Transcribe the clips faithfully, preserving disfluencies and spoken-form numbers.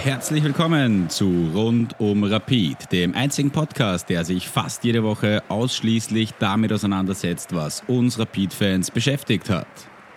Herzlich willkommen zu Rund um Rapid, dem einzigen Podcast, der sich fast jede Woche ausschließlich damit auseinandersetzt, was uns Rapid-Fans beschäftigt hat.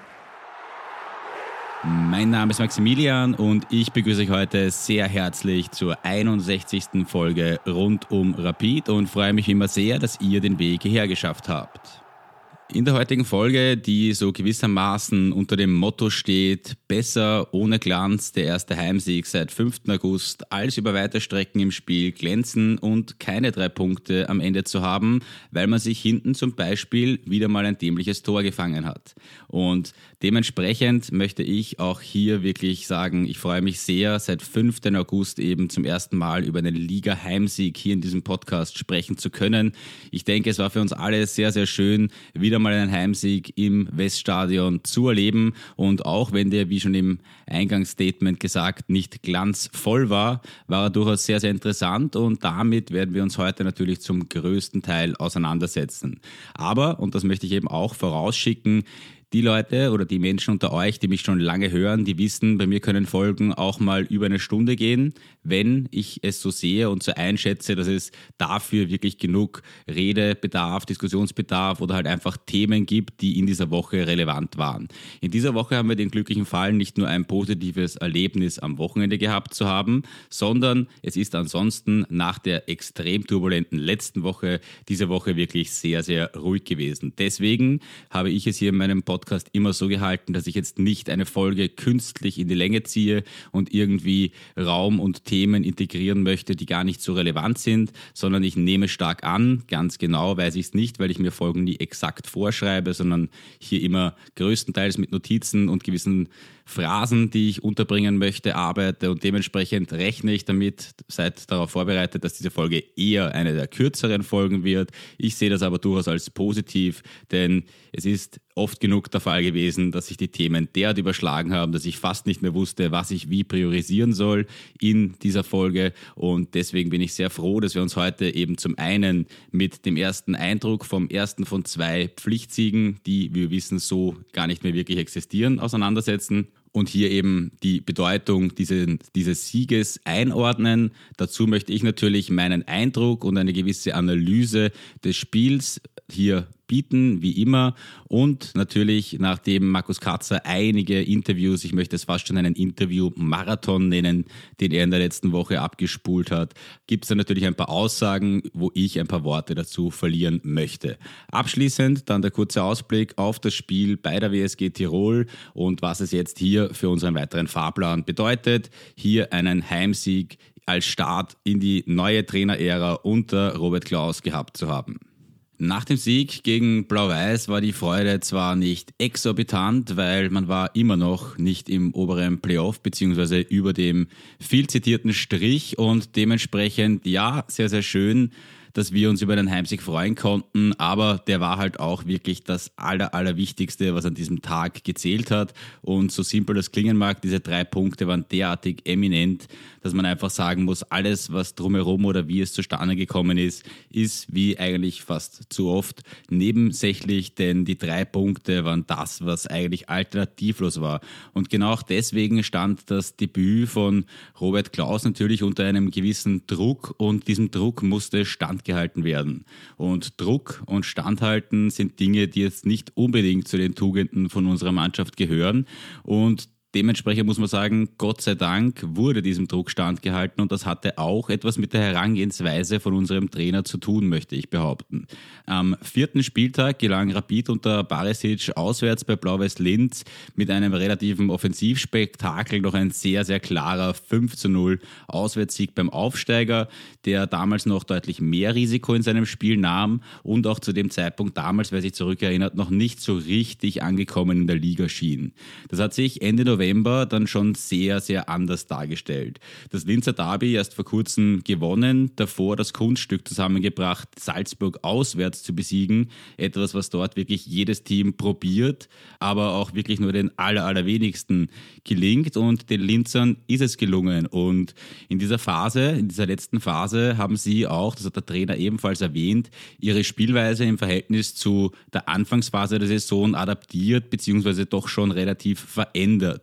Mein Name ist Maximilian und ich begrüße euch heute sehr herzlich zur einundsechzigsten Folge Rund um Rapid und freue mich immer sehr, dass ihr den Weg hierher geschafft habt. In der heutigen Folge, die so gewissermaßen unter dem Motto steht, besser ohne Glanz, der erste Heimsieg seit fünften August, als über weite Strecken im Spiel glänzen und keine drei Punkte am Ende zu haben, weil man sich hinten zum Beispiel wieder mal ein dämliches Tor gefangen hat. Und dementsprechend möchte ich auch hier wirklich sagen, ich freue mich sehr, seit fünften August eben zum ersten Mal über einen Liga-Heimsieg hier in diesem Podcast sprechen zu können. Ich denke, es war für uns alle sehr, sehr schön, wieder mal einen Heimsieg im Weststadion zu erleben, und auch wenn der, wie schon im Eingangsstatement gesagt, nicht glanzvoll war, war er durchaus sehr, sehr interessant, und damit werden wir uns heute natürlich zum größten Teil auseinandersetzen. Aber, und das möchte ich eben auch vorausschicken, die Leute oder die Menschen unter euch, die mich schon lange hören, die wissen, bei mir können Folgen auch mal über eine Stunde gehen, wenn ich es so sehe und so einschätze, dass es dafür wirklich genug Redebedarf, Diskussionsbedarf oder halt einfach Themen gibt, die in dieser Woche relevant waren. In dieser Woche haben wir den glücklichen Fall, nicht nur ein positives Erlebnis am Wochenende gehabt zu haben, sondern es ist ansonsten nach der extrem turbulenten letzten Woche diese Woche wirklich sehr, sehr ruhig gewesen. Deswegen habe ich es hier in meinem Podcast Podcast immer so gehalten, dass ich jetzt nicht eine Folge künstlich in die Länge ziehe und irgendwie Raum und Themen integrieren möchte, die gar nicht so relevant sind, sondern ich nehme stark an, ganz genau weiß ich es nicht, weil ich mir Folgen nie exakt vorschreibe, sondern hier immer größtenteils mit Notizen und gewissen Phrasen, die ich unterbringen möchte, arbeite, und dementsprechend rechne ich damit, seid darauf vorbereitet, dass diese Folge eher eine der kürzeren Folgen wird. Ich sehe das aber durchaus als positiv, denn es ist oft genug der Fall gewesen, dass sich die Themen derart überschlagen haben, dass ich fast nicht mehr wusste, was ich wie priorisieren soll in dieser Folge, und deswegen bin ich sehr froh, dass wir uns heute eben zum einen mit dem ersten Eindruck vom ersten von zwei Pflichtsiegen, die, wie wir wissen, so gar nicht mehr wirklich existieren, auseinandersetzen und hier eben die Bedeutung dieses, dieses Sieges einordnen. Dazu möchte ich natürlich meinen Eindruck und eine gewisse Analyse des Spiels hier bieten, wie immer, und natürlich, nachdem Markus Katzer einige Interviews, ich möchte es fast schon einen Interview-Marathon nennen, den er in der letzten Woche abgespult hat, gibt es da natürlich ein paar Aussagen, wo ich ein paar Worte dazu verlieren möchte. Abschließend dann der kurze Ausblick auf das Spiel bei der W S G Tirol und was es jetzt hier für unseren weiteren Fahrplan bedeutet. Hier einen Heimsieg als Start in die neue Trainerära unter Robert Klaus gehabt zu haben. Nach dem Sieg gegen Blau-Weiß war die Freude zwar nicht exorbitant, weil man war immer noch nicht im oberen Playoff beziehungsweise über dem viel zitierten Strich, und dementsprechend ja, sehr, sehr schön, dass wir uns über den Heimsieg freuen konnten, aber der war halt auch wirklich das Aller, Allerwichtigste, was an diesem Tag gezählt hat, und so simpel das klingen mag, diese drei Punkte waren derartig eminent, dass man einfach sagen muss, alles, was drumherum oder wie es zustande gekommen ist, ist wie eigentlich fast zu oft nebensächlich, denn die drei Punkte waren das, was eigentlich alternativlos war, und genau auch deswegen stand das Debüt von Robert Klaus natürlich unter einem gewissen Druck, und diesem Druck musste standgehalten werden. Und Druck und Standhalten sind Dinge, die jetzt nicht unbedingt zu den Tugenden von unserer Mannschaft gehören, und dementsprechend muss man sagen, Gott sei Dank wurde diesem Druck standgehalten, und das hatte auch etwas mit der Herangehensweise von unserem Trainer zu tun, möchte ich behaupten. Am vierten Spieltag gelang Rapid unter Barisic auswärts bei Blau-Weiß Linz mit einem relativen Offensivspektakel noch ein sehr, sehr klarer fünf zu null Auswärtssieg beim Aufsteiger, der damals noch deutlich mehr Risiko in seinem Spiel nahm und auch zu dem Zeitpunkt damals, wer sich zurückerinnert, noch nicht so richtig angekommen in der Liga schien. Das hat sich Ende November dann schon sehr, sehr anders dargestellt. Das Linzer Derby erst vor kurzem gewonnen, davor das Kunststück zusammengebracht, Salzburg auswärts zu besiegen. Etwas, was dort wirklich jedes Team probiert, aber auch wirklich nur den aller, allerwenigsten gelingt, und den Linzern ist es gelungen. Und in dieser Phase, in dieser letzten Phase haben sie auch, das hat der Trainer ebenfalls erwähnt, ihre Spielweise im Verhältnis zu der Anfangsphase der Saison adaptiert, beziehungsweise doch schon relativ verändert.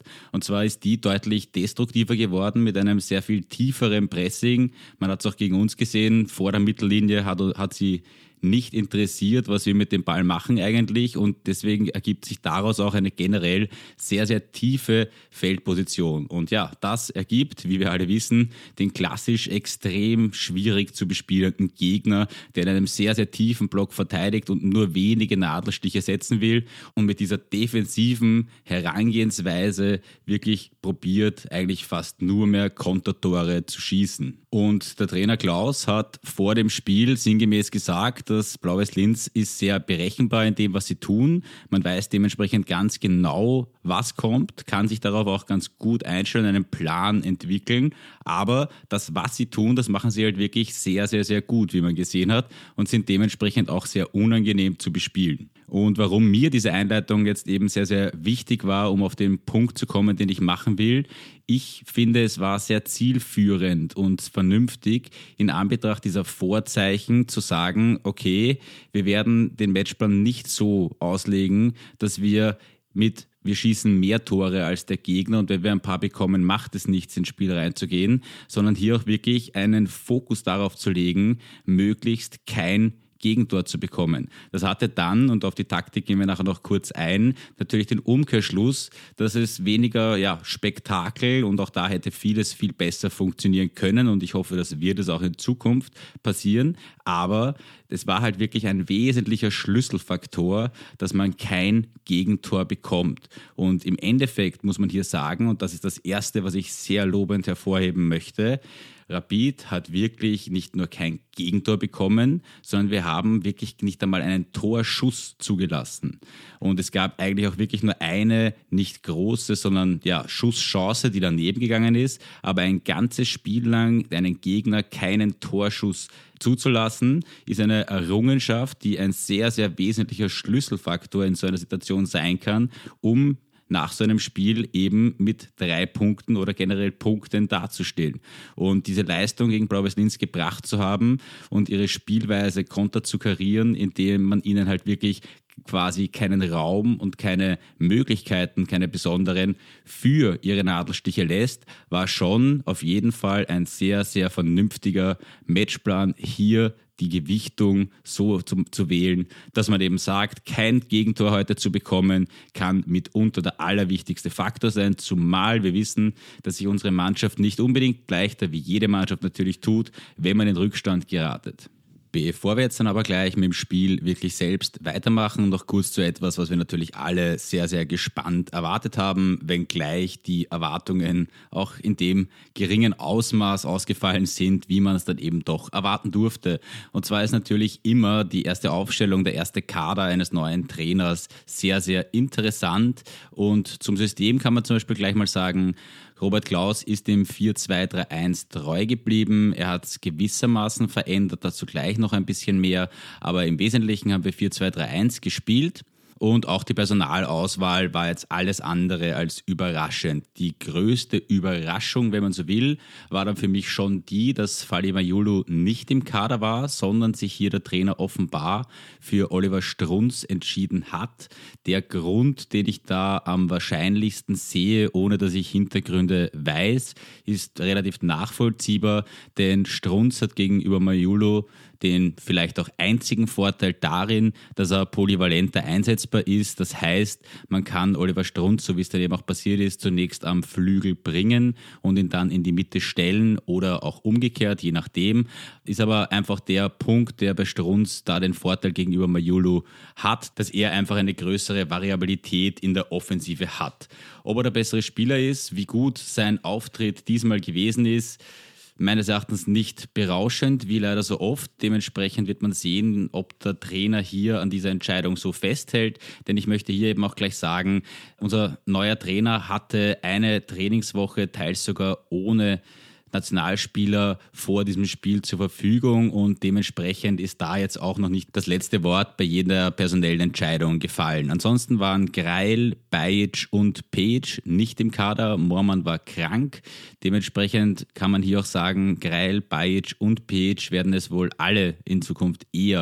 Und zwar ist die deutlich destruktiver geworden mit einem sehr viel tieferen Pressing. Man hat es auch gegen uns gesehen, vor der Mittellinie hat, hat sie nicht interessiert, was wir mit dem Ball machen eigentlich, und deswegen ergibt sich daraus auch eine generell sehr, sehr tiefe Feldposition. Und ja, das ergibt, wie wir alle wissen, den klassisch extrem schwierig zu bespielenden Gegner, der in einem sehr, sehr tiefen Block verteidigt und nur wenige Nadelstiche setzen will und mit dieser defensiven Herangehensweise wirklich probiert, eigentlich fast nur mehr Kontertore zu schießen. Und der Trainer Klaus hat vor dem Spiel sinngemäß gesagt, dass Blau-Weiß Linz ist sehr berechenbar in dem, was sie tun. Man weiß dementsprechend ganz genau, was kommt, kann sich darauf auch ganz gut einstellen, einen Plan entwickeln. Aber das, was sie tun, das machen sie halt wirklich sehr, sehr, sehr gut, wie man gesehen hat, und sind dementsprechend auch sehr unangenehm zu bespielen. Und warum mir diese Einleitung jetzt eben sehr, sehr wichtig war, um auf den Punkt zu kommen, den ich machen will: Ich finde, es war sehr zielführend und vernünftig, in Anbetracht dieser Vorzeichen zu sagen, okay, wir werden den Matchplan nicht so auslegen, dass wir mit wir schießen mehr Tore als der Gegner und wenn wir ein paar bekommen, macht es nichts, ins Spiel reinzugehen, sondern hier auch wirklich einen Fokus darauf zu legen, möglichst kein Gegentor zu bekommen. Das hatte dann, und auf die Taktik gehen wir nachher noch kurz ein, natürlich den Umkehrschluss, dass es weniger ja, Spektakel, und auch da hätte vieles viel besser funktionieren können, und ich hoffe, das wird es auch in Zukunft passieren, aber es war halt wirklich ein wesentlicher Schlüsselfaktor, dass man kein Gegentor bekommt. Und im Endeffekt muss man hier sagen, und das ist das Erste, was ich sehr lobend hervorheben möchte: Rapid hat wirklich nicht nur kein Gegentor bekommen, sondern wir haben wirklich nicht einmal einen Torschuss zugelassen. Und es gab eigentlich auch wirklich nur eine nicht große, sondern ja, Schusschance, die daneben gegangen ist, aber ein ganzes Spiel lang einen Gegner keinen Torschuss zuzulassen, ist eine Errungenschaft, die ein sehr, sehr wesentlicher Schlüsselfaktor in so einer Situation sein kann, um nach so einem Spiel eben mit drei Punkten oder generell Punkten dazustehen. Und diese Leistung gegen Blau-Weiß Linz gebracht zu haben und ihre Spielweise konter zu karieren, indem man ihnen halt wirklich quasi keinen Raum und keine Möglichkeiten, keine besonderen für ihre Nadelstiche lässt, war schon auf jeden Fall ein sehr, sehr vernünftiger Matchplan, hier die Gewichtung so zu, zu wählen, dass man eben sagt, kein Gegentor heute zu bekommen, kann mitunter der allerwichtigste Faktor sein, zumal wir wissen, dass sich unsere Mannschaft nicht unbedingt leichter, wie jede Mannschaft natürlich tut, wenn man in Rückstand geratet. Bevor wir jetzt dann aber gleich mit dem Spiel wirklich selbst weitermachen, noch kurz zu etwas, was wir natürlich alle sehr, sehr gespannt erwartet haben, wenngleich die Erwartungen auch in dem geringen Ausmaß ausgefallen sind, wie man es dann eben doch erwarten durfte. Und zwar ist natürlich immer die erste Aufstellung, der erste Kader eines neuen Trainers sehr, sehr interessant. Und zum System kann man zum Beispiel gleich mal sagen, Robert Klaus ist dem vier zwei drei eins treu geblieben. Er hat es gewissermaßen verändert, dazu gleich noch ein bisschen mehr. Aber im Wesentlichen haben wir vier zwei drei eins gespielt. Und auch die Personalauswahl war jetzt alles andere als überraschend. Die größte Überraschung, wenn man so will, war dann für mich schon die, dass Fally Mayulu nicht im Kader war, sondern sich hier der Trainer offenbar für Oliver Strunz entschieden hat. Der Grund, den ich da am wahrscheinlichsten sehe, ohne dass ich Hintergründe weiß, ist relativ nachvollziehbar, denn Strunz hat gegenüber Mayulu den vielleicht auch einzigen Vorteil darin, dass er polyvalenter einsetzbar ist. Das heißt, man kann Oliver Strunz, so wie es dann eben auch passiert ist, zunächst am Flügel bringen und ihn dann in die Mitte stellen oder auch umgekehrt, je nachdem. Ist aber einfach der Punkt, der bei Strunz da den Vorteil gegenüber Mayulu hat, dass er einfach eine größere Variabilität in der Offensive hat. Ob er der bessere Spieler ist, wie gut sein Auftritt diesmal gewesen ist, meines Erachtens nicht berauschend, wie leider so oft. Dementsprechend wird man sehen, ob der Trainer hier an dieser Entscheidung so festhält. Denn ich möchte hier eben auch gleich sagen, unser neuer Trainer hatte eine Trainingswoche, teils sogar ohne Nationalspieler vor diesem Spiel zur Verfügung, und dementsprechend ist da jetzt auch noch nicht das letzte Wort bei jeder personellen Entscheidung gefallen. Ansonsten waren Greil, Bajic und Page nicht im Kader. Moormann war krank. Dementsprechend kann man hier auch sagen, Greil, Bajic und Page werden es wohl alle in Zukunft eher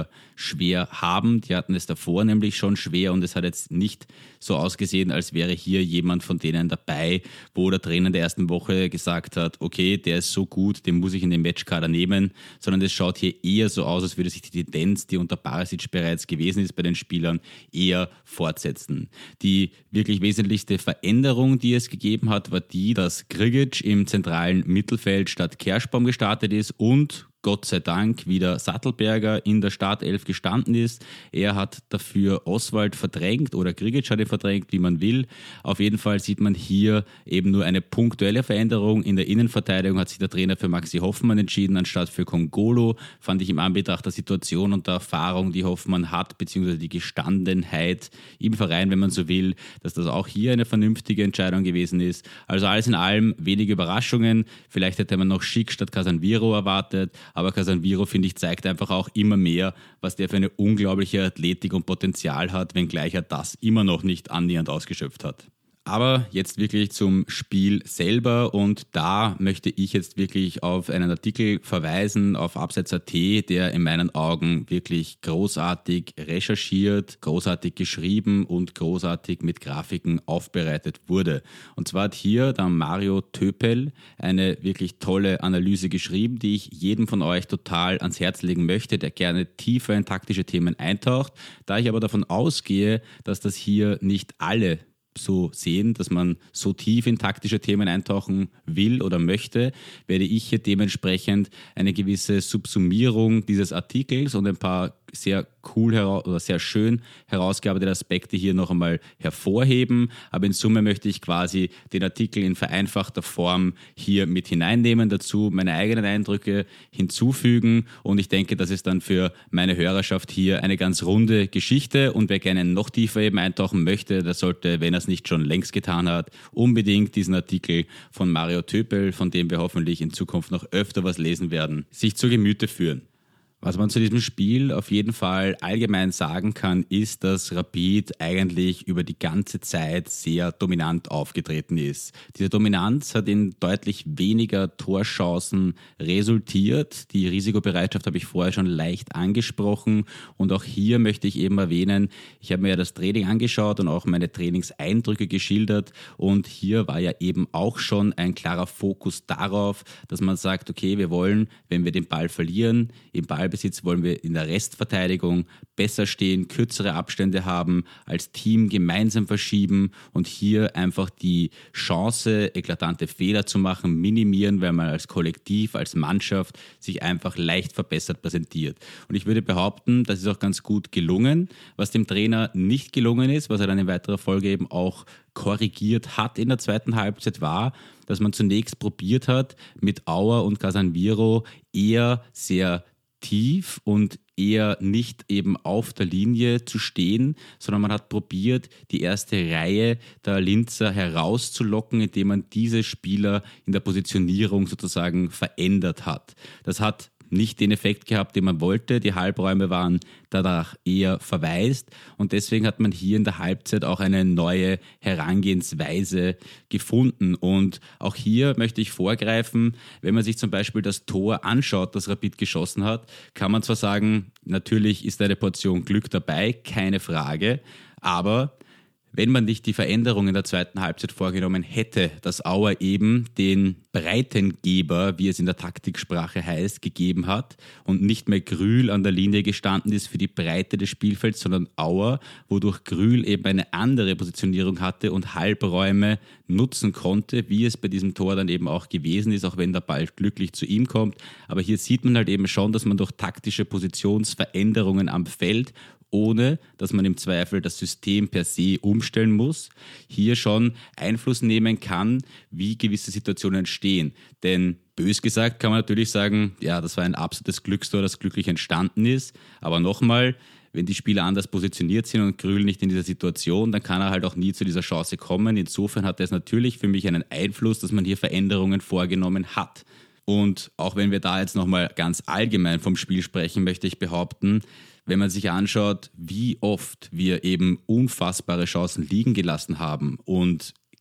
schwer haben. Die hatten es davor nämlich schon schwer und es hat jetzt nicht so ausgesehen, als wäre hier jemand von denen dabei, wo der Trainer in der ersten Woche gesagt hat, okay, der ist so gut, den muss ich in den Matchkader nehmen, sondern es schaut hier eher so aus, als würde sich die Tendenz, die unter Barisic bereits gewesen ist bei den Spielern, eher fortsetzen. Die wirklich wesentlichste Veränderung, die es gegeben hat, war die, dass Grgic im zentralen Mittelfeld statt Kerschbaum gestartet ist und Gott sei Dank wieder Sattelberger in der Startelf gestanden ist. Er hat dafür Oswald verdrängt oder Grgic hat ihn verdrängt, wie man will. Auf jeden Fall sieht man hier eben nur eine punktuelle Veränderung. In der Innenverteidigung hat sich der Trainer für Maxi Hoffmann entschieden, anstatt für Kongolo. Fand ich im Anbetracht der Situation und der Erfahrung, die Hoffmann hat, beziehungsweise die Gestandenheit im Verein, wenn man so will, dass das auch hier eine vernünftige Entscheidung gewesen ist. Also alles in allem wenige Überraschungen. Vielleicht hätte man noch Schick statt Casanviro erwartet. Aber Casanviro, finde ich, zeigt einfach auch immer mehr, was der für eine unglaubliche Athletik und Potenzial hat, wenngleich er das immer noch nicht annähernd ausgeschöpft hat. Aber jetzt wirklich zum Spiel selber und da möchte ich jetzt wirklich auf einen Artikel verweisen, auf Abseits Punkt at, der in meinen Augen wirklich großartig recherchiert, großartig geschrieben und großartig mit Grafiken aufbereitet wurde. Und zwar hat hier der Mario Töpel eine wirklich tolle Analyse geschrieben, die ich jedem von euch total ans Herz legen möchte, der gerne tiefer in taktische Themen eintaucht. Da ich aber davon ausgehe, dass das hier nicht alle so sehen, dass man so tief in taktische Themen eintauchen will oder möchte, werde ich hier dementsprechend eine gewisse Subsumierung dieses Artikels und ein paar sehr cool hera- oder sehr schön herausgearbeitete Aspekte hier noch einmal hervorheben. Aber in Summe möchte ich quasi den Artikel in vereinfachter Form hier mit hineinnehmen, dazu meine eigenen Eindrücke hinzufügen und ich denke, das ist dann für meine Hörerschaft hier eine ganz runde Geschichte und wer gerne noch tiefer eben eintauchen möchte, der sollte, wenn er es nicht schon längst getan hat, unbedingt diesen Artikel von Mario Töpel, von dem wir hoffentlich in Zukunft noch öfter was lesen werden, sich zu Gemüte führen. Was man zu diesem Spiel auf jeden Fall allgemein sagen kann, ist, dass Rapid eigentlich über die ganze Zeit sehr dominant aufgetreten ist. Diese Dominanz hat in deutlich weniger Torchancen resultiert. Die Risikobereitschaft habe ich vorher schon leicht angesprochen und auch hier möchte ich eben erwähnen, ich habe mir ja das Training angeschaut und auch meine Trainingseindrücke geschildert und hier war ja eben auch schon ein klarer Fokus darauf, dass man sagt, okay, wir wollen, wenn wir den Ball verlieren, im Ball Besitz wollen wir in der Restverteidigung besser stehen, kürzere Abstände haben, als Team gemeinsam verschieben und hier einfach die Chance, eklatante Fehler zu machen, minimieren, weil man als Kollektiv, als Mannschaft sich einfach leicht verbessert präsentiert. Und ich würde behaupten, das ist auch ganz gut gelungen. Was dem Trainer nicht gelungen ist, was er dann in weiterer Folge eben auch korrigiert hat in der zweiten Halbzeit, war, dass man zunächst probiert hat, mit Auer und Casanviro eher sehr tief und eher nicht eben auf der Linie zu stehen, sondern man hat probiert, die erste Reihe der Linzer herauszulocken, indem man diese Spieler in der Positionierung sozusagen verändert hat. Das hat nicht den Effekt gehabt, den man wollte. Die Halbräume waren danach eher verwaist und deswegen hat man hier in der Halbzeit auch eine neue Herangehensweise gefunden. Und auch hier möchte ich vorgreifen, wenn man sich zum Beispiel das Tor anschaut, das Rapid geschossen hat, kann man zwar sagen, natürlich ist eine Portion Glück dabei, keine Frage, aber wenn man nicht die Veränderung in der zweiten Halbzeit vorgenommen hätte, dass Auer eben den Breitengeber, wie es in der Taktiksprache heißt, gegeben hat und nicht mehr Grühl an der Linie gestanden ist für die Breite des Spielfelds, sondern Auer, wodurch Grühl eben eine andere Positionierung hatte und Halbräume nutzen konnte, wie es bei diesem Tor dann eben auch gewesen ist, auch wenn der Ball glücklich zu ihm kommt. Aber hier sieht man halt eben schon, dass man durch taktische Positionsveränderungen am Feld, ohne dass man im Zweifel das System per se umstellen muss, hier schon Einfluss nehmen kann, wie gewisse Situationen entstehen. Denn bös gesagt kann man natürlich sagen, ja, das war ein absolutes Glückstor, das glücklich entstanden ist. Aber nochmal, wenn die Spieler anders positioniert sind und Grühl nicht in dieser Situation, dann kann er halt auch nie zu dieser Chance kommen. Insofern hat es natürlich für mich einen Einfluss, dass man hier Veränderungen vorgenommen hat. Und auch wenn wir da jetzt nochmal ganz allgemein vom Spiel sprechen, möchte ich behaupten, wenn man sich anschaut, wie oft wir eben unfassbare Chancen liegen gelassen haben und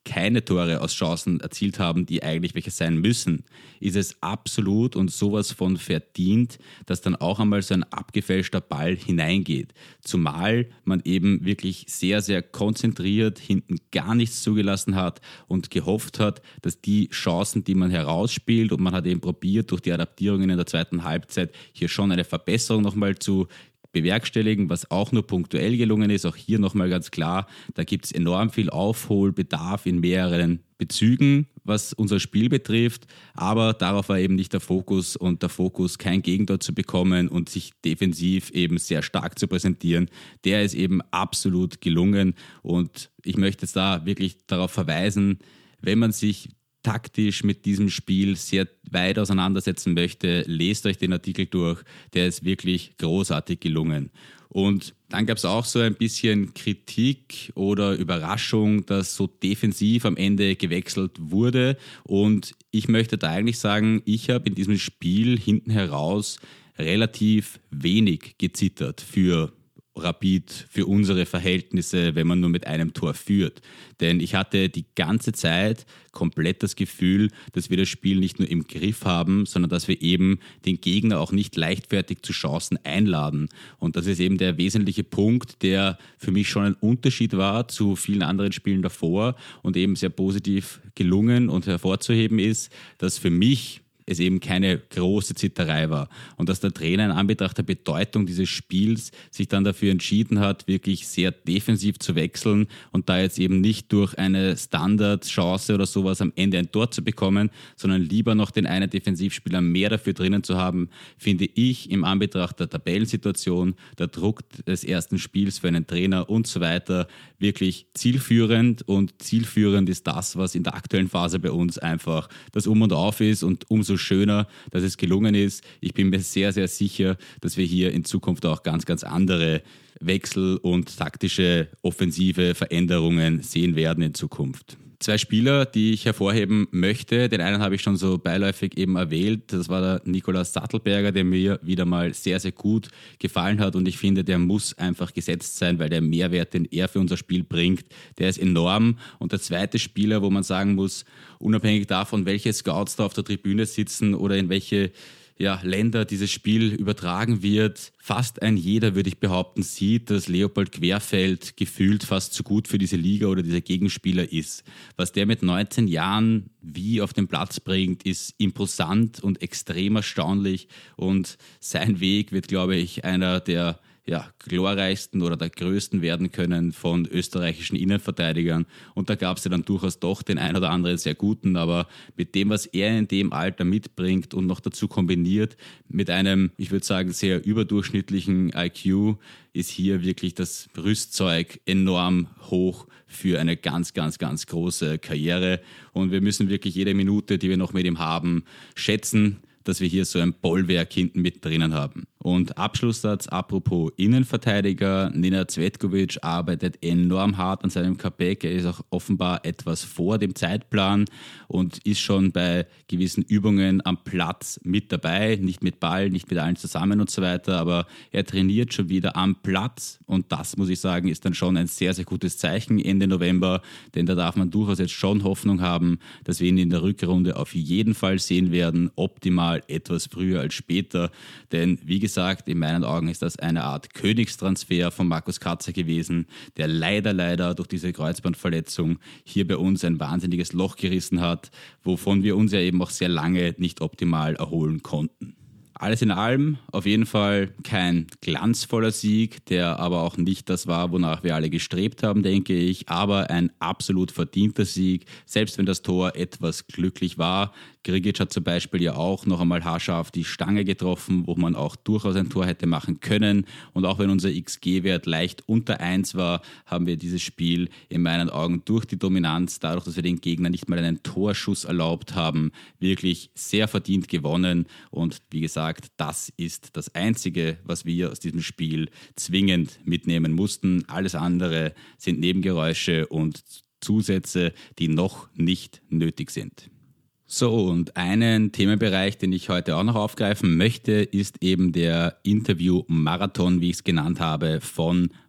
keine Tore aus Chancen erzielt haben, die eigentlich welche sein müssen, ist es absolut und sowas von verdient, dass dann auch einmal so ein abgefälschter Ball hineingeht. Zumal man eben wirklich sehr, sehr konzentriert hinten gar nichts zugelassen hat und gehofft hat, dass die Chancen, die man herausspielt, und man hat eben probiert, durch die Adaptierungen in der zweiten Halbzeit hier schon eine Verbesserung nochmal zu bewerkstelligen, was auch nur punktuell gelungen ist. Auch hier nochmal ganz klar, da gibt es enorm viel Aufholbedarf in mehreren Bezügen, was unser Spiel betrifft, aber darauf war eben nicht der Fokus und der Fokus, kein Gegentor zu bekommen und sich defensiv eben sehr stark zu präsentieren, der ist eben absolut gelungen und ich möchte jetzt da wirklich darauf verweisen, wenn man sich taktisch mit diesem Spiel sehr weit auseinandersetzen möchte, lest euch den Artikel durch, der ist wirklich großartig gelungen. Und dann gab es auch so ein bisschen Kritik oder Überraschung, dass so defensiv am Ende gewechselt wurde. Und ich möchte da eigentlich sagen, ich habe in diesem Spiel hinten heraus relativ wenig gezittert für Rapid, für unsere Verhältnisse, wenn man nur mit einem Tor führt. Denn ich hatte die ganze Zeit komplett das Gefühl, dass wir das Spiel nicht nur im Griff haben, sondern dass wir eben den Gegner auch nicht leichtfertig zu Chancen einladen. Und das ist eben der wesentliche Punkt, der für mich schon ein Unterschied war zu vielen anderen Spielen davor und eben sehr positiv gelungen und hervorzuheben ist, dass für mich es eben keine große Zitterei war und dass der Trainer in Anbetracht der Bedeutung dieses Spiels sich dann dafür entschieden hat, wirklich sehr defensiv zu wechseln und da jetzt eben nicht durch eine Standardchance oder sowas am Ende ein Tor zu bekommen, sondern lieber noch den einen Defensivspieler mehr dafür drinnen zu haben, finde ich im Anbetracht der Tabellensituation, der Druck des ersten Spiels für einen Trainer und so weiter wirklich zielführend und zielführend ist das, was in der aktuellen Phase bei uns einfach das Um und Auf ist und umso schöner, dass es gelungen ist. Ich bin mir sehr, sehr sicher, dass wir hier in Zukunft auch ganz, ganz andere Wechsel und taktische offensive Veränderungen sehen werden in Zukunft. Zwei Spieler, die ich hervorheben möchte. Den einen habe ich schon so beiläufig eben erwähnt. Das war der Nikolaus Sattelberger, der mir wieder mal sehr, sehr gut gefallen hat. Und ich finde, der muss einfach gesetzt sein, weil der Mehrwert, den er für unser Spiel bringt, der ist enorm. Und der zweite Spieler, wo man sagen muss, unabhängig davon, welche Scouts da auf der Tribüne sitzen oder in welche ja, Länder dieses Spiel übertragen wird. Fast ein jeder, würde ich behaupten, sieht, dass Leopold Querfeld gefühlt fast zu gut für diese Liga oder dieser Gegenspieler ist. Was der mit neunzehn Jahren wie auf den Platz bringt, ist imposant und extrem erstaunlich und sein Weg wird, glaube ich, einer der ja, glorreichsten oder der größten werden können von österreichischen Innenverteidigern. Und da gab es ja dann durchaus doch den ein oder anderen sehr guten, aber mit dem, was er in dem Alter mitbringt und noch dazu kombiniert mit einem, ich würde sagen, sehr überdurchschnittlichen I Q, ist hier wirklich das Rüstzeug enorm hoch für eine ganz, ganz, ganz große Karriere. Und wir müssen wirklich jede Minute, die wir noch mit ihm haben, schätzen, dass wir hier so ein Bollwerk hinten mit drinnen haben. Und Abschlusssatz, apropos Innenverteidiger, Nenad Cvetkovic arbeitet enorm hart an seinem Comeback. Er ist auch offenbar etwas vor dem Zeitplan und ist schon bei gewissen Übungen am Platz mit dabei, nicht mit Ball, nicht mit allen zusammen und so weiter, aber er trainiert schon wieder am Platz und das, muss ich sagen, ist dann schon ein sehr, sehr gutes Zeichen Ende November, denn da darf man durchaus jetzt schon Hoffnung haben, dass wir ihn in der Rückrunde auf jeden Fall sehen werden, optimal etwas früher als später, denn wie gesagt, gesagt, in meinen Augen ist das eine Art Königstransfer von Markus Katzer gewesen, der leider, leider durch diese Kreuzbandverletzung hier bei uns ein wahnsinniges Loch gerissen hat, wovon wir uns ja eben auch sehr lange nicht optimal erholen konnten. Alles in allem auf jeden Fall kein glanzvoller Sieg, der aber auch nicht das war, wonach wir alle gestrebt haben, denke ich, aber ein absolut verdienter Sieg, selbst wenn das Tor etwas glücklich war. Grigic hat zum Beispiel ja auch noch einmal haarscharf die Stange getroffen, wo man auch durchaus ein Tor hätte machen können. Und auch wenn unser X G-Wert leicht unter eins war, haben wir dieses Spiel in meinen Augen durch die Dominanz, dadurch, dass wir den Gegner nicht mal einen Torschuss erlaubt haben, wirklich sehr verdient gewonnen. Und wie gesagt, das ist das Einzige, was wir aus diesem Spiel zwingend mitnehmen mussten. Alles andere sind Nebengeräusche und Zusätze, die noch nicht nötig sind. So, und einen Themenbereich, den ich heute auch noch aufgreifen möchte, ist eben der Interview-Marathon, wie ich es genannt habe, von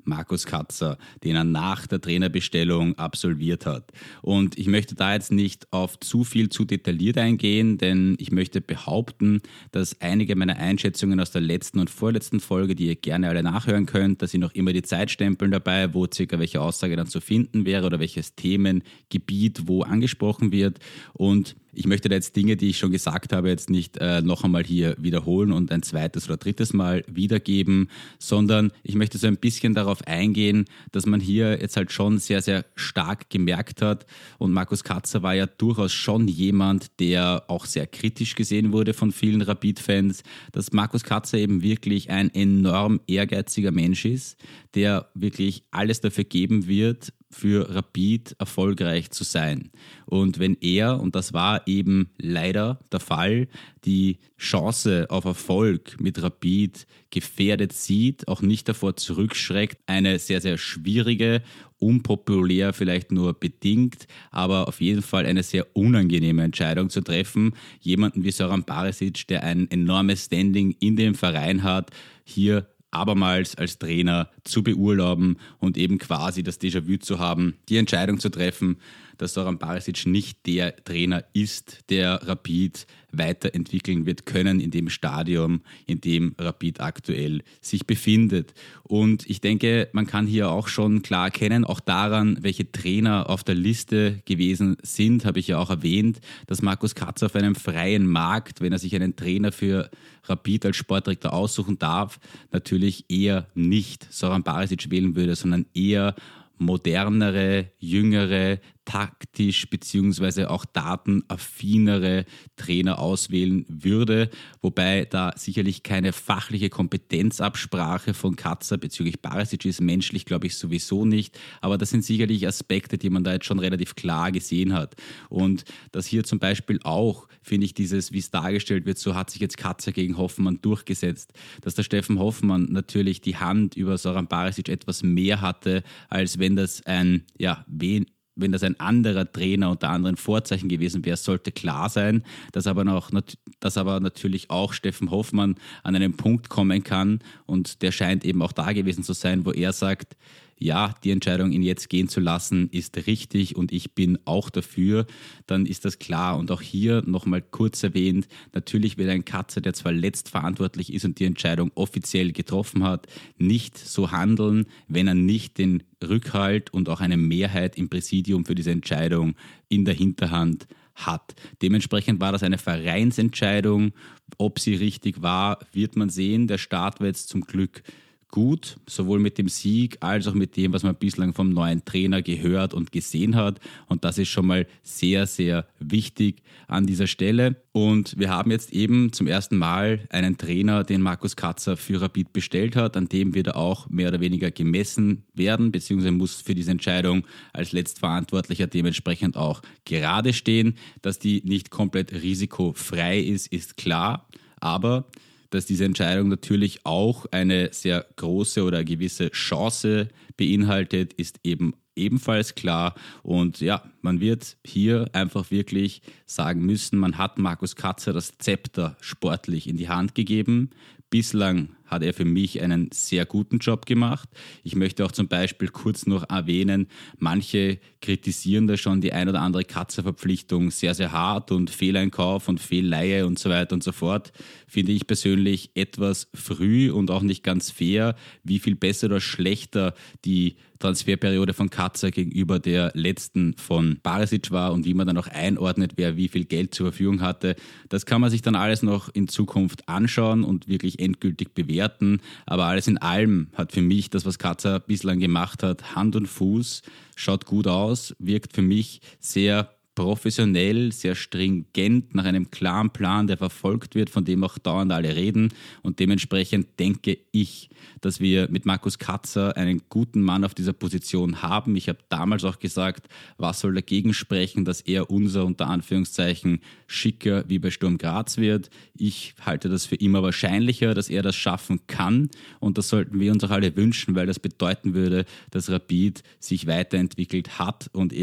Markus Katzer, den er nach der Trainerbestellung absolviert hat. Und ich möchte da jetzt nicht auf zu viel zu detailliert eingehen, denn ich möchte behaupten, dass einige meiner Einschätzungen aus der letzten und vorletzten Folge, die ihr gerne alle nachhören könnt, dass ich noch immer die Zeit stempeln dabei, wo circa welche Aussage dann zu finden wäre oder welches Themengebiet wo angesprochen wird. Und ich möchte da jetzt Dinge, die ich schon gesagt habe, jetzt nicht äh, noch einmal hier wiederholen und ein zweites oder drittes Mal wiedergeben, sondern ich möchte so ein bisschen darauf eingehen, dass man hier jetzt halt schon sehr, sehr stark gemerkt hat, und Markus Katzer war ja durchaus schon jemand, der auch sehr kritisch gesehen wurde von vielen Rapid-Fans, dass Markus Katzer eben wirklich ein enorm ehrgeiziger Mensch ist, der wirklich alles dafür geben wird, für Rapid erfolgreich zu sein. Und wenn er, und das war eben leider der Fall, die Chance auf Erfolg mit Rapid gefährdet sieht, auch nicht davor zurückschreckt, eine sehr, sehr schwierige, unpopulär vielleicht nur bedingt, aber auf jeden Fall eine sehr unangenehme Entscheidung zu treffen, jemanden wie Zoran Barisic, der ein enormes Standing in dem Verein hat, hier abermals als Trainer zu beurlauben und eben quasi das Déjà-vu zu haben, die Entscheidung zu treffen, dass Zoran Barisic nicht der Trainer ist, der Rapid weiterentwickeln wird können in dem Stadium, in dem Rapid aktuell sich befindet. Und ich denke, man kann hier auch schon klar erkennen, auch daran, welche Trainer auf der Liste gewesen sind, habe ich ja auch erwähnt, dass Markus Katzer auf einem freien Markt, wenn er sich einen Trainer für Rapid als Sportdirektor aussuchen darf, natürlich eher nicht Zoran Barisic wählen würde, sondern eher modernere, jüngere, taktisch beziehungsweise auch datenaffinere Trainer auswählen würde, wobei da sicherlich keine fachliche Kompetenzabsprache von Katzer bezüglich Barisic ist, menschlich glaube ich sowieso nicht, aber das sind sicherlich Aspekte, die man da jetzt schon relativ klar gesehen hat. Und dass hier zum Beispiel auch, finde ich, dieses, wie es dargestellt wird, so hat sich jetzt Katzer gegen Hoffmann durchgesetzt, dass der Steffen Hoffmann natürlich die Hand über Zoran Barisic etwas mehr hatte, als wenn das ein, ja, wen Wenn das ein anderer Trainer unter anderen Vorzeichen gewesen wäre, sollte klar sein, dass aber, noch, dass aber natürlich auch Steffen Hoffmann an einen Punkt kommen kann, und der scheint eben auch da gewesen zu sein, wo er sagt, ja, die Entscheidung, ihn jetzt gehen zu lassen, ist richtig und ich bin auch dafür, dann ist das klar. Und auch hier nochmal kurz erwähnt, natürlich wird ein Katzer, der zwar letztverantwortlich ist und die Entscheidung offiziell getroffen hat, nicht so handeln, wenn er nicht den Rückhalt und auch eine Mehrheit im Präsidium für diese Entscheidung in der Hinterhand hat. Dementsprechend war das eine Vereinsentscheidung. Ob sie richtig war, wird man sehen. Der Start war jetzt zum Glück gut, sowohl mit dem Sieg als auch mit dem, was man bislang vom neuen Trainer gehört und gesehen hat. Und das ist schon mal sehr, sehr wichtig an dieser Stelle. Und wir haben jetzt eben zum ersten Mal einen Trainer, den Markus Katzer für Rapid bestellt hat, an dem wird er auch mehr oder weniger gemessen werden, beziehungsweise muss für diese Entscheidung als Letztverantwortlicher dementsprechend auch gerade stehen. Dass die nicht komplett risikofrei ist, ist klar, aber dass diese Entscheidung natürlich auch eine sehr große oder gewisse Chance beinhaltet, ist eben ebenfalls klar. Und ja, man wird hier einfach wirklich sagen müssen, man hat Markus Katzer das Zepter sportlich in die Hand gegeben. Bislang hat er für mich einen sehr guten Job gemacht. Ich möchte auch zum Beispiel kurz noch erwähnen, manche kritisieren da schon die ein oder andere Katzer-Verpflichtung sehr, sehr hart und Fehleinkauf und Fehlleihe und so weiter und so fort. Finde ich persönlich etwas früh und auch nicht ganz fair, wie viel besser oder schlechter die Transferperiode von Katzer gegenüber der letzten von Barisic war und wie man dann auch einordnet, wer wie viel Geld zur Verfügung hatte. Das kann man sich dann alles noch in Zukunft anschauen und wirklich endgültig bewerten. Aber alles in allem hat für mich das, was Katzer bislang gemacht hat, Hand und Fuß, schaut gut aus, wirkt für mich sehr professionell, sehr stringent, nach einem klaren Plan, der verfolgt wird, von dem auch dauernd alle reden. Und dementsprechend denke ich, dass wir mit Markus Katzer einen guten Mann auf dieser Position haben. Ich habe damals auch gesagt, was soll dagegen sprechen, dass er unser, unter Anführungszeichen, Schicker wie bei Sturm Graz wird. Ich halte das für immer wahrscheinlicher, dass er das schaffen kann. Und das sollten wir uns auch alle wünschen, weil das bedeuten würde, dass Rapid sich weiterentwickelt hat und eben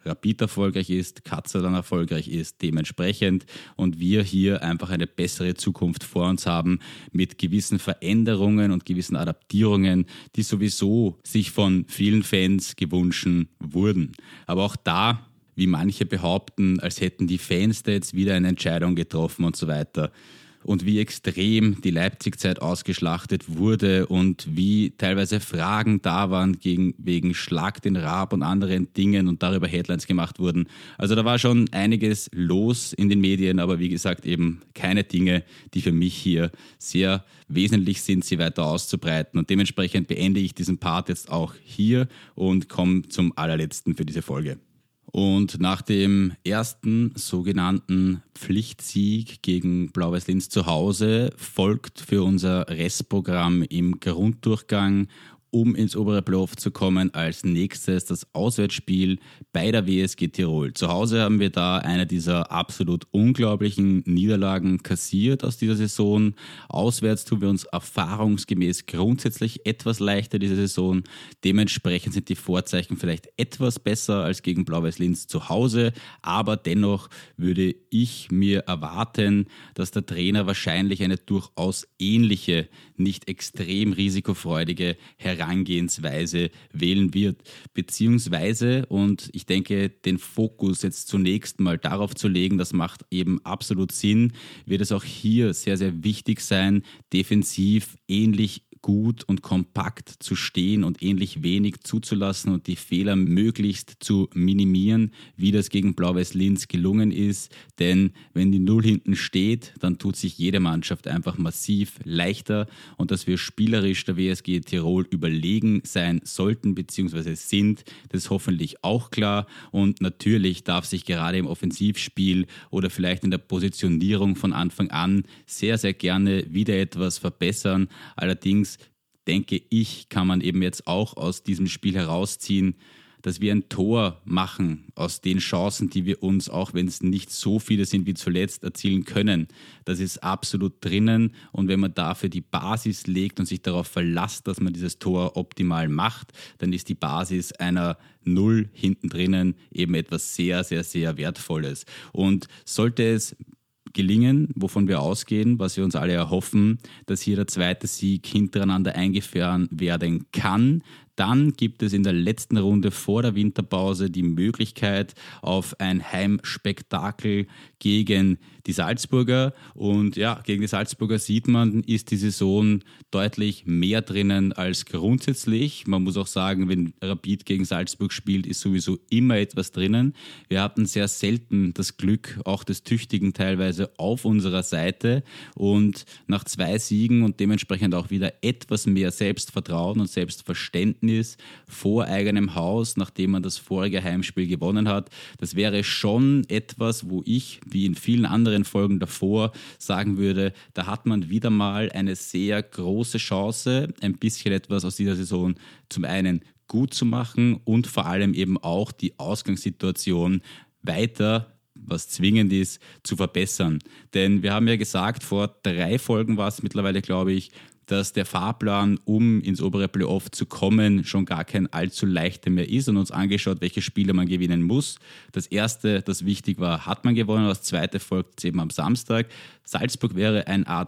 Rapid erfolgreich ist, Kazalan erfolgreich ist, dementsprechend und wir hier einfach eine bessere Zukunft vor uns haben mit gewissen Veränderungen und gewissen Adaptierungen, die sowieso sich von vielen Fans gewünscht wurden. Aber auch da, wie manche behaupten, als hätten die Fans da jetzt wieder eine Entscheidung getroffen und so weiter. Und wie extrem die Leipzig-Zeit ausgeschlachtet wurde und wie teilweise Fragen da waren gegen, wegen Schlag den Raab und anderen Dingen und darüber Headlines gemacht wurden. Also da war schon einiges los in den Medien, aber wie gesagt eben keine Dinge, die für mich hier sehr wesentlich sind, sie weiter auszubreiten. Und dementsprechend beende ich diesen Part jetzt auch hier und komme zum allerletzten für diese Folge. Und nach dem ersten sogenannten Pflichtsieg gegen Blau-Weiß Linz zu Hause folgt für unser Restprogramm im Grunddurchgang, um ins obere Playoff zu kommen, als nächstes das Auswärtsspiel bei der W S G Tirol. Zu Hause haben wir da eine dieser absolut unglaublichen Niederlagen kassiert aus dieser Saison. Auswärts tun wir uns erfahrungsgemäß grundsätzlich etwas leichter diese Saison. Dementsprechend sind die Vorzeichen vielleicht etwas besser als gegen Blau-Weiß Linz zu Hause, aber dennoch würde ich mir erwarten, dass der Trainer wahrscheinlich eine durchaus ähnliche, nicht extrem risikofreudige Herangehensweise wählen wird, beziehungsweise, und ich denke, den Fokus jetzt zunächst mal darauf zu legen, das macht eben absolut Sinn, wird es auch hier sehr, sehr wichtig sein, defensiv ähnlich gut und kompakt zu stehen und ähnlich wenig zuzulassen und die Fehler möglichst zu minimieren, wie das gegen Blau-Weiß Linz gelungen ist. Denn wenn die Null hinten steht, dann tut sich jede Mannschaft einfach massiv leichter und dass wir spielerisch der W S G Tirol überlegen sein sollten bzw. sind, das ist hoffentlich auch klar. Und natürlich darf sich gerade im Offensivspiel oder vielleicht in der Positionierung von Anfang an sehr, sehr gerne wieder etwas verbessern. Allerdings denke ich, kann man eben jetzt auch aus diesem Spiel herausziehen, dass wir ein Tor machen aus den Chancen, die wir uns, auch wenn es nicht so viele sind wie zuletzt, erzielen können. Das ist absolut drinnen und wenn man dafür die Basis legt und sich darauf verlässt, dass man dieses Tor optimal macht, dann ist die Basis einer Null hinten drinnen eben etwas sehr, sehr, sehr Wertvolles. Und sollte es gelingen, wovon wir ausgehen, was wir uns alle erhoffen, dass hier der zweite Sieg hintereinander eingefahren werden kann, dann gibt es in der letzten Runde vor der Winterpause die Möglichkeit auf ein Heimspektakel gegen die Salzburger. Und ja, gegen die Salzburger sieht man, ist die Saison deutlich mehr drinnen als grundsätzlich. Man muss auch sagen, wenn Rapid gegen Salzburg spielt, ist sowieso immer etwas drinnen. Wir hatten sehr selten das Glück, auch des Tüchtigen teilweise auf unserer Seite. Und nach zwei Siegen und dementsprechend auch wieder etwas mehr Selbstvertrauen und Selbstverständnis vor eigenem Haus, nachdem man das vorige Heimspiel gewonnen hat. Das wäre schon etwas, wo ich, wie in vielen anderen Folgen davor, sagen würde, da hat man wieder mal eine sehr große Chance, ein bisschen etwas aus dieser Saison zum einen gut zu machen und vor allem eben auch die Ausgangssituation weiter, was zwingend ist, zu verbessern. Denn wir haben ja gesagt, vor drei Folgen war es mittlerweile, glaube ich, dass der Fahrplan, um ins obere Playoff zu kommen, schon gar kein allzu leichter mehr ist und uns angeschaut, welche Spiele man gewinnen muss. Das erste, das wichtig war, hat man gewonnen, das zweite folgt eben am Samstag. Salzburg wäre eine Art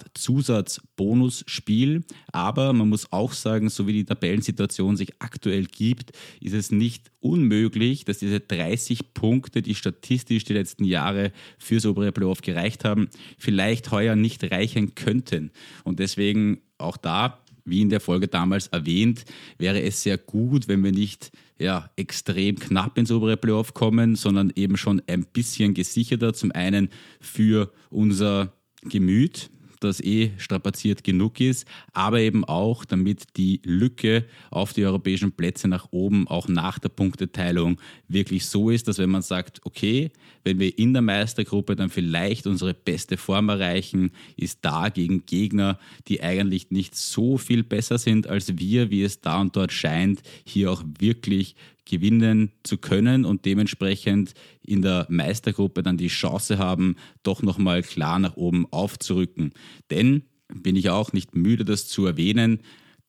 Zusatz-Bonusspiel, aber man muss auch sagen, so wie die Tabellensituation sich aktuell gibt, ist es nicht unmöglich, dass diese dreißig Punkte, die statistisch die letzten Jahre fürs obere Playoff gereicht haben, vielleicht heuer nicht reichen könnten. Und deswegen auch da, wie in der Folge damals erwähnt, wäre es sehr gut, wenn wir nicht ja, extrem knapp ins obere Playoff kommen, sondern eben schon ein bisschen gesicherter, zum einen für unser Gemüt, das eh strapaziert genug ist, aber eben auch, damit die Lücke auf die europäischen Plätze nach oben auch nach der Punkteteilung wirklich so ist, dass wenn man sagt, okay, wenn wir in der Meistergruppe dann vielleicht unsere beste Form erreichen, ist da gegen Gegner, die eigentlich nicht so viel besser sind als wir, wie es da und dort scheint, hier auch wirklich gewinnen zu können und dementsprechend in der Meistergruppe dann die Chance haben, doch nochmal klar nach oben aufzurücken. Denn, bin ich auch nicht müde, das zu erwähnen,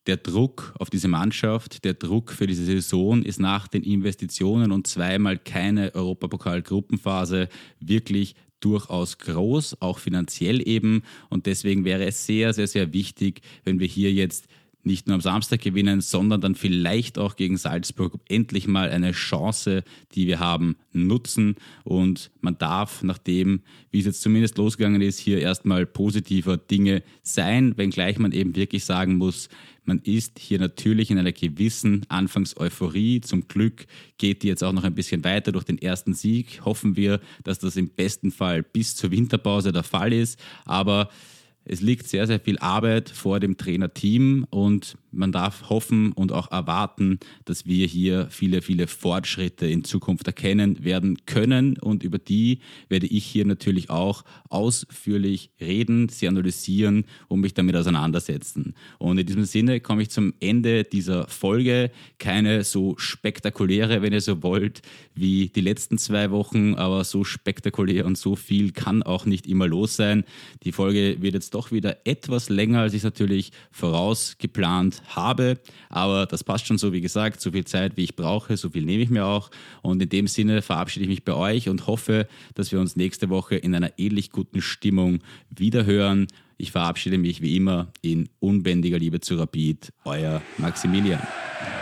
der Druck auf diese Mannschaft, der Druck für diese Saison ist nach den Investitionen und zweimal keine Europapokal-Gruppenphase wirklich durchaus groß, auch finanziell eben. Und deswegen wäre es sehr, sehr, sehr wichtig, wenn wir hier jetzt nicht nur am Samstag gewinnen, sondern dann vielleicht auch gegen Salzburg endlich mal eine Chance, die wir haben, nutzen. Und man darf, nachdem, wie es jetzt zumindest losgegangen ist, hier erstmal positiver Dinge sein, wenngleich man eben wirklich sagen muss, man ist hier natürlich in einer gewissen Anfangseuphorie. Zum Glück geht die jetzt auch noch ein bisschen weiter durch den ersten Sieg. Hoffen wir, dass das im besten Fall bis zur Winterpause der Fall ist. Aber es liegt sehr, sehr viel Arbeit vor dem Trainerteam und man darf hoffen und auch erwarten, dass wir hier viele, viele Fortschritte in Zukunft erkennen werden können. Und über die werde ich hier natürlich auch ausführlich reden, sie analysieren und mich damit auseinandersetzen. Und in diesem Sinne komme ich zum Ende dieser Folge. Keine so spektakuläre, wenn ihr so wollt, wie die letzten zwei Wochen, aber so spektakulär und so viel kann auch nicht immer los sein. Die Folge wird jetzt doch wieder etwas länger, als ich es natürlich vorausgeplant habe, aber das passt schon so, wie gesagt, so viel Zeit, wie ich brauche, so viel nehme ich mir auch und in dem Sinne verabschiede ich mich bei euch und hoffe, dass wir uns nächste Woche in einer ähnlich guten Stimmung wiederhören. Ich verabschiede mich wie immer in unbändiger Liebe zu Rapid, euer Maximilian.